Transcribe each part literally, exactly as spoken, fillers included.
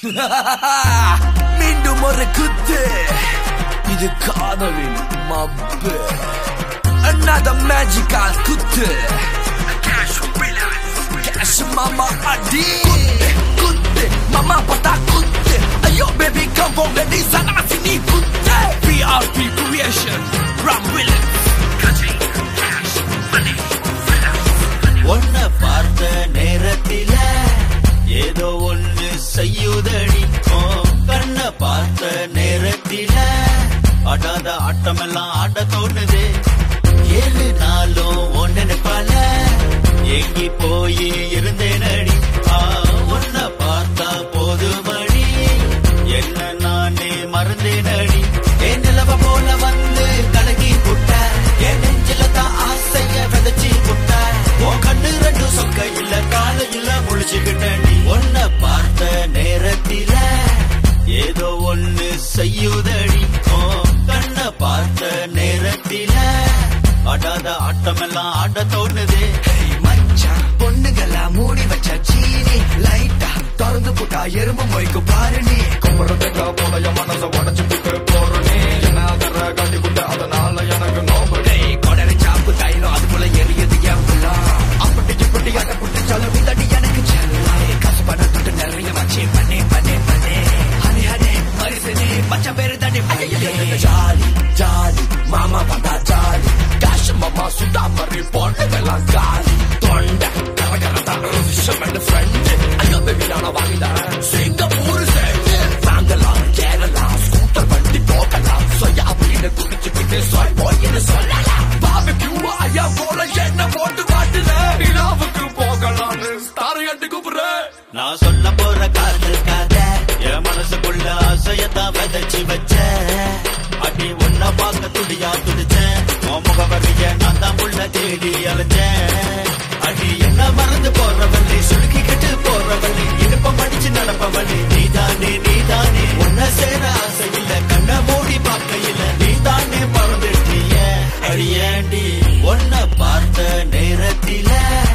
மீண்டும் ஒரு குத்து, இது காதலின் மப்பு. Another magical குத்து, cash mama adi. Kutte, kutte, mama pata kutte. Ayo baby come for me, ni sana sini kutte. P R P creation, Ram Williams. Cash, money, ஒன்ன பார்த்த நேரத்தில ஏதோ ஒன்னு செய்யுதடி. கண்ண பார்த்த நேரத்தில ஆடாத ஆட்டமெல்லாம் ஆட தோணுது. ஏழு நாளும் ஒன்னு பல எங்கி போய் இருந்தேனடி. ஒன்ன பார்த்தா போதுமடி, என்ன நானே மறந்தேனடி. என் நிலவ போல வந்து கலகி புட்ட, என் நெஞ்சில தான் ஆசைய விதைச்சி புட்ட. உன் கண்ணு ரெண்டு சொக்க இல்ல காலையில முழிச்சுக்கிட்டடி. ஒன்ன பார்த்த நேரத்தில ஏதோ ஒன்னு செய்யுதடி. கண்ண பார்த்த நேரத்தில ஆடாத ஆட்டமெல்லாம் ஆட தோணுது. பொண்ணுகளா மூடி வச்ச சீனி லைட்டா திறந்து போட்டா எறும்பு மொய்க்கு பாரு. நீ கும்புறதுக்கா போலைய மனச உடச்சு விட்டு போற. நீ என்ன அதர கட்டி விட்டு அதனால எனக்கு நோபடி. கொடரை சாப்பு தைலம் அது போல எரியது எவ்வளவு. அப்படி இப்படி அட புட்டு செலவு தடி எனக்கு செல்ல. காசு பணம் தொட்டு நிறைய வச்சு பண்ணே பண்ணே பண்ணே. ஹனி ஹனி மரிசனே பச்சை பேரு தடி. ஜாலி ஜாலி மாமா பார்த்தா ஜாலி. காசு மாமா சுட்டா மறி பொண்ணுகெல்லாம் காலி. தொண்டை கரகரத்தான் விஷயம் ஃப்ரெண்டு. ஐயோ பேபி நான வாங்கிதான் சிங்கப்பூர் சேர்ந்து வாங்கலாம் கேரளா ஸ்கூட்டர் வண்டி போகலாம். சொயா அப்படின்னு குடிச்சு விட்டு சொல் போயின்னு சொல்லலாம். பாபிக்யூ ஐயா போல என்ன போட்டு காட்டுல நிலாவுக்கு போகலான்னு தாரையாட்டு கூப்பிடுற. நான் சொல்ல போற காதல் கதை என் மனசுக்குள்ள ஆசையத்தான் விதைச்சு வச்ச. அடி உன்ன பார்க்க துடியா துடிச்சேன். முகவரிய நான் தான் உள்ள தேடி அலைஞ்சேன். அடி என்ன மறந்து போறவள்ளி, சுருக்கி கட்டு போறவள்ளி, இடுப்பம் அடிச்சு நடப்பவள்ளி. நீதானே நீதானே உன்ன சேர ஆசை இல்ல, கண்ண மூடி பார்க்க இல்ல. நீதானே பறந்துட்டிய அடியேண்டி. உன்ன பார்த்த நேரத்தில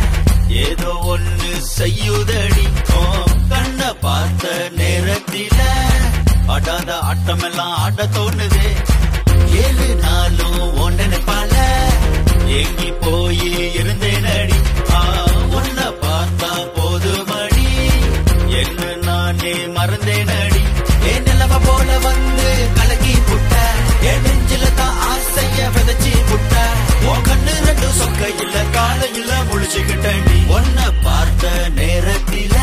ஏதோ ஒன்னு செய்யுதடி. கண்ண பார்த்த நேரத்தில ஆடாத ஆட்டமெல்லாம் ஆட தோணுது. ஏழு நாளும் ஒன்னு பல எங்கி போய் இருந்தேனடி. உன்ன பார்த்தா போதுமடி, என்ன நானே மறந்தேனடி. என் நிலவ போல வந்து கலக்கி புட்ட, என் நெஞ்சில தான் ஆசைய விதைச்சி புட்ட. உன் கண்ணு ரெண்டு சொக்க இல்ல காலையில முழிச்சுக்கிட்டடி. உன்ன பார்த்த நேரத்தில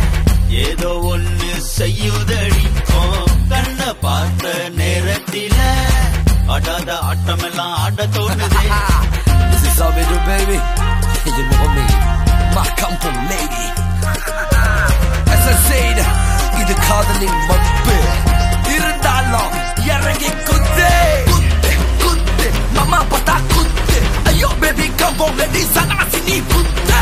ஏதோ ஒன்னு செய்யுதடி. கண்ண பார்த்த நேரத்தில ஆடாத ஆட்டமெல்லாம் ஆட தோணுது. This is how we do baby. You know me, my company lady. As I said, இது காதலின் மப்பு. இருந்தாலும் இறங்கி குத்து குத்து குத்து மாமா பத்தா குத்து. ஐயோ baby come for me, sana sini குத்து.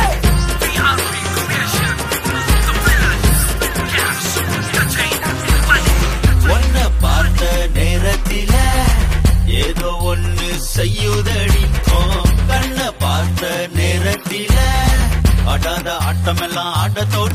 ஒன்ன பார்த்த நேரத்தில ஏதோ ஒன்னு செய்யுதடி. கண்ண பார்த்த நேரத்தில ஆடாத ஆட்டமெல்லாம் ஆட தோணுது.